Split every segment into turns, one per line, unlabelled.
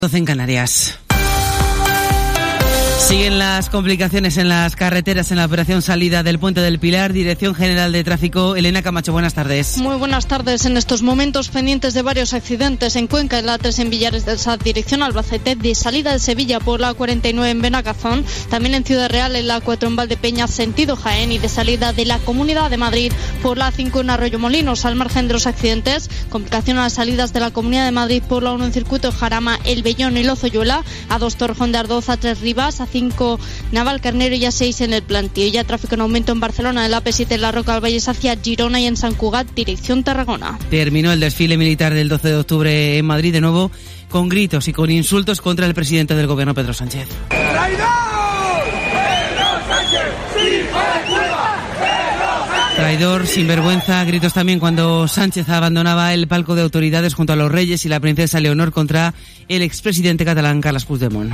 12 en Canarias. Siguen las complicaciones en las carreteras en la operación salida del Puente del Pilar. Dirección General de Tráfico, Elena Camacho, buenas tardes.
Muy buenas tardes. En estos momentos pendientes de varios accidentes en Cuenca, en la 3 en Villares del Sar, dirección Albacete, de salida de Sevilla por la 49 en Benagazón, también en Ciudad Real en la 4 en Valdepeñas, sentido Jaén, y de salida de la Comunidad de Madrid por la 5 en Arroyomolinos. Al margen de los accidentes, complicación a las salidas de la Comunidad de Madrid por la 1 en circuito Jarama, El Bellón y Lozoyuela, a 2 Torrejón de Ardoz, a 3 Rivas, a 5 Navalcarnero y a 6 en el Plantío. Ya tráfico en aumento en Barcelona, en la AP7 en la Roca del Vallès hacia Girona y en Sant Cugat, dirección Tarragona.
Terminó el desfile militar del 12 de octubre en Madrid, de nuevo con gritos y con insultos contra el presidente del gobierno, Pedro Sánchez.
¡Traidor! ¡Pedro Sánchez!
Traidor, sinvergüenza, gritos también cuando Sánchez abandonaba el palco de autoridades junto a los reyes y la princesa Leonor contra el expresidente catalán Carles Puigdemont.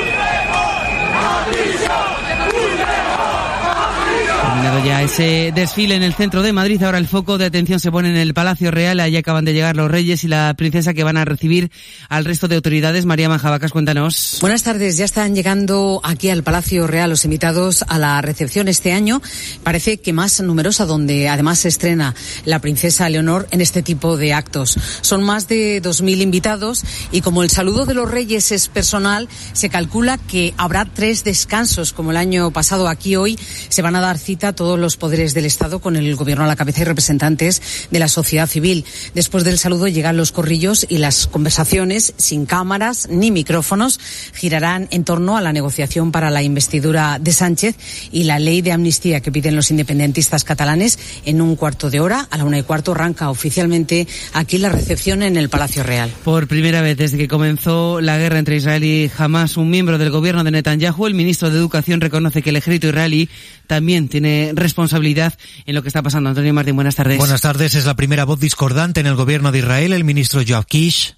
Terminado ya ese desfile en el centro de Madrid, ahora el foco de atención se pone en el Palacio Real. Allí acaban de llegar los reyes y la princesa que van a recibir al resto de autoridades. María Manjabacas, cuéntanos.
Buenas tardes, ya están llegando aquí al Palacio Real los invitados a la recepción este año. Parece que más numerosa, donde además se estrena la princesa Leonor en este tipo de actos. Son más de 2.000 invitados y como el saludo de los reyes es personal, se calcula que habrá 3 descansos como el año pasado. Aquí hoy se van a dar cita a todos los poderes del Estado con el gobierno a la cabeza y representantes de la sociedad civil. Después del saludo llegan los corrillos y las conversaciones sin cámaras ni micrófonos girarán en torno a la negociación para la investidura de Sánchez y la ley de amnistía que piden los independentistas catalanes. En un cuarto de hora, a la 1:15, arranca oficialmente aquí la recepción en el Palacio Real.
Por primera vez desde que comenzó la guerra entre Israel y Hamás, un miembro del gobierno de Netanyahu, el ministro de Educación, reconoce que el ejército israelí también tiene responsabilidad en lo que está pasando. Antonio Martín, buenas tardes.
Buenas tardes. Es la primera voz discordante en el gobierno de Israel, el ministro Yoav Kish.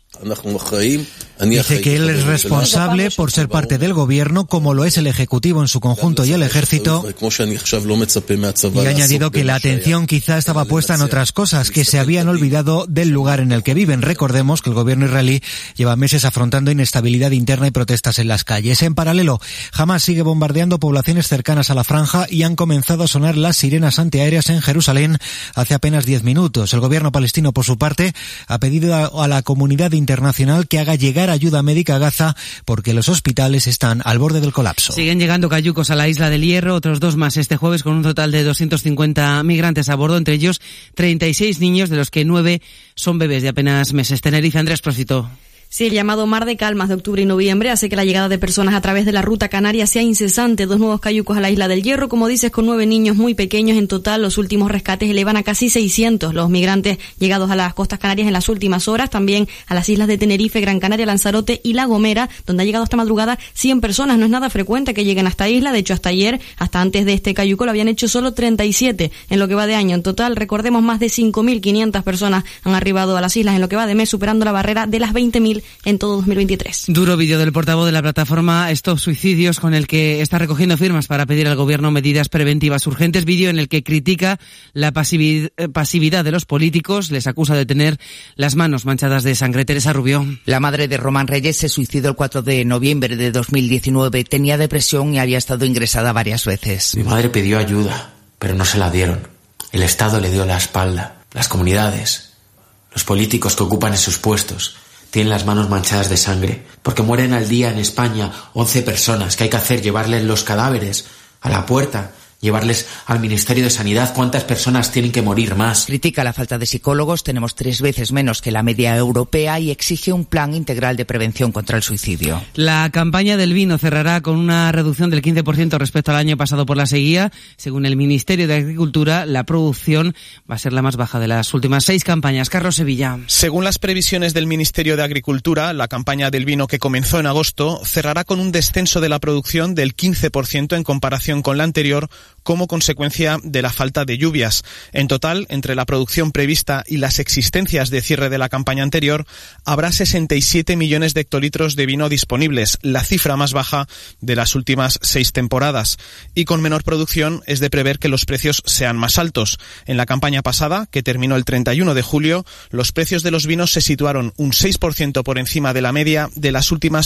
Dice que él es responsable por ser parte del gobierno, como lo es el Ejecutivo en su conjunto y el Ejército, y ha añadido que la atención quizá estaba puesta en otras cosas, que se habían olvidado del lugar en el que viven. Recordemos que el gobierno israelí lleva meses afrontando inestabilidad interna y protestas en las calles. En paralelo, Hamás sigue bombardeando poblaciones cercanas a la franja y han comenzado a sonar las sirenas antiaéreas en Jerusalén hace apenas 10 minutos. El gobierno palestino, por su parte, ha pedido a la comunidad internacional que haga llegar ayuda médica a Gaza porque los hospitales están al borde del colapso.
Siguen llegando cayucos a la isla del Hierro, otros 2 más este jueves, con un total de 250 migrantes a bordo, entre ellos 36 niños, de los que 9 son bebés de apenas meses. Tenerife, Andrés Prósito.
Sí, el llamado Mar de Calmas de octubre y noviembre hace que la llegada de personas a través de la ruta canaria sea incesante. 2 nuevos cayucos a la isla del Hierro, como dices, con 9 niños muy pequeños. En total, los últimos rescates elevan a casi 600 los migrantes llegados a las costas canarias en las últimas horas. También a las islas de Tenerife, Gran Canaria, Lanzarote y La Gomera, donde ha llegado esta madrugada 100 personas. No es nada frecuente que lleguen a esta isla. De hecho, hasta ayer, hasta antes de este cayuco, lo habían hecho solo 37 en lo que va de año. En total, recordemos, más de 5.500 personas han arribado a las islas en lo que va de mes, superando la barrera de las 20.000 en todo 2023.
Duro vídeo del portavoz de la plataforma Stop Suicidios, con el que está recogiendo firmas para pedir al gobierno medidas preventivas urgentes. Vídeo en el que critica la pasividad de los políticos, les acusa de tener las manos manchadas de sangre. Teresa Rubio.
La madre de Román Reyes se suicidó el 4 de noviembre de 2019. Tenía depresión y había estado ingresada varias veces.
Mi madre pidió ayuda, pero no se la dieron. El Estado le dio la espalda. Las comunidades, los políticos que ocupan esos puestos, tienen las manos manchadas de sangre, porque mueren al día en España 11 personas. ¿Qué hay que hacer? ¿Llevarles los cadáveres a la puerta? ¿Llevarles al Ministerio de Sanidad? ¿Cuántas personas tienen que morir más?
Critica la falta de psicólogos, tenemos 3 veces menos que la media europea, y exige un plan integral de prevención contra el suicidio.
La campaña del vino cerrará con una reducción del 15% respecto al año pasado por la sequía. Según el Ministerio de Agricultura, la producción va a ser la más baja de las últimas 6 campañas. Carlos Sevilla.
Según las previsiones del Ministerio de Agricultura, la campaña del vino, que comenzó en agosto, cerrará con un descenso de la producción del 15% en comparación con la anterior, como consecuencia de la falta de lluvias. En total, entre la producción prevista y las existencias de cierre de la campaña anterior, habrá 67 millones de hectolitros de vino disponibles, la cifra más baja de las últimas 6 temporadas. Y con menor producción es de prever que los precios sean más altos. En la campaña pasada, que terminó el 31 de julio, los precios de los vinos se situaron un 6% por encima de la media de las últimas